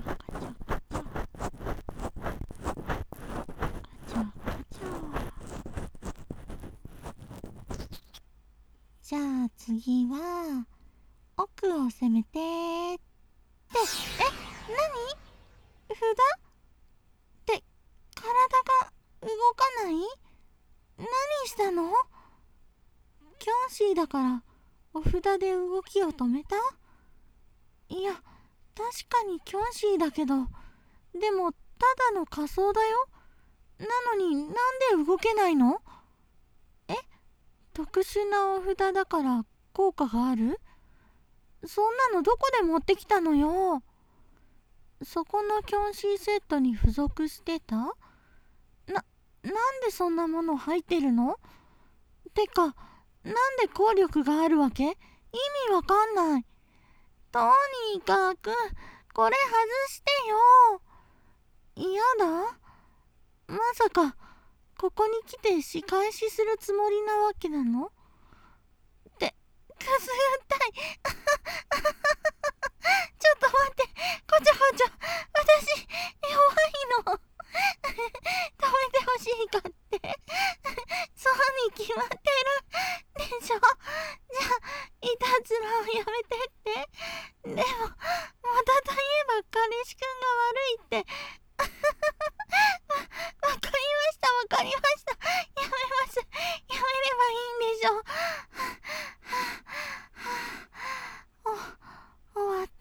ャカチャカチャカチャカチャ。じゃあ次は奥を攻めてって。何？札って体が動かない？何したの？キョンシーだからお札で動きを止めた？いや、確かにキョンシーだけど、でもただの仮装だよ。なのになんで動けないの？え、特殊なお札だから効果がある？そんなのどこで持ってきたのよ。そこのキョンシーセットに付属してた？なんでそんなもの入ってるの？てか、なんで効力があるわけ？意味わかんない。とにかく、これ外してよ。嫌だ。まさか、ここに来て仕返しするつもりなわけなの？くすぐったい。ちょっと待って、こちょこちょ、私、弱いの。止めてほしいかって。そうに決まってるでしょ。じゃあ、いたずらをやめてって。でも、またといえば彼氏くんが悪いって。わかりました、わかりました。やめます。やめればいいんでしょ。終わった。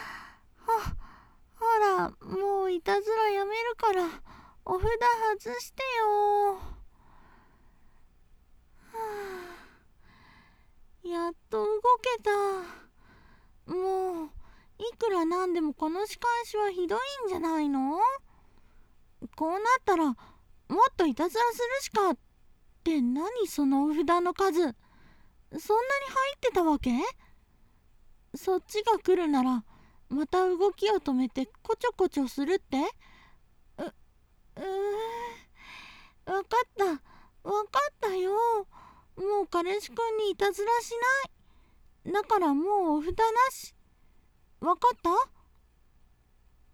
ほら、もういたずらやめるから、お札外してよ。やっと動けた。もう、いくらなんでもこの仕返しはひどいんじゃないの？こうなったら、もっといたずらするしか。って何そのお札の数。そんなに入ってたわけ？そっちが来るなら、また動きを止めてこちょこちょするって？わかった。わかったよ。もう彼氏くんにいたずらしない。だからもうお札なし。わかった？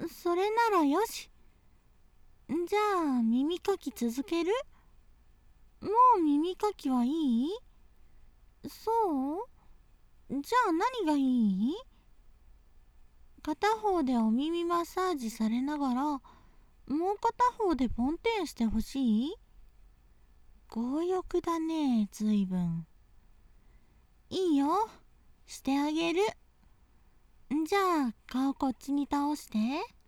それならよし。じゃあ耳かき続ける？もう耳かきはいい？そう？じゃあ何がいい？片方でお耳マッサージされながら、もう片方でポンテンしてほしい？強欲だね、ずいぶん。いいよ、してあげる。じゃあ顔こっちに倒して。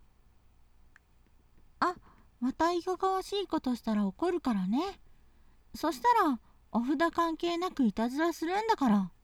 あ、またいかがわしいことしたら怒るからね。そしたらお札関係なくいたずらするんだから。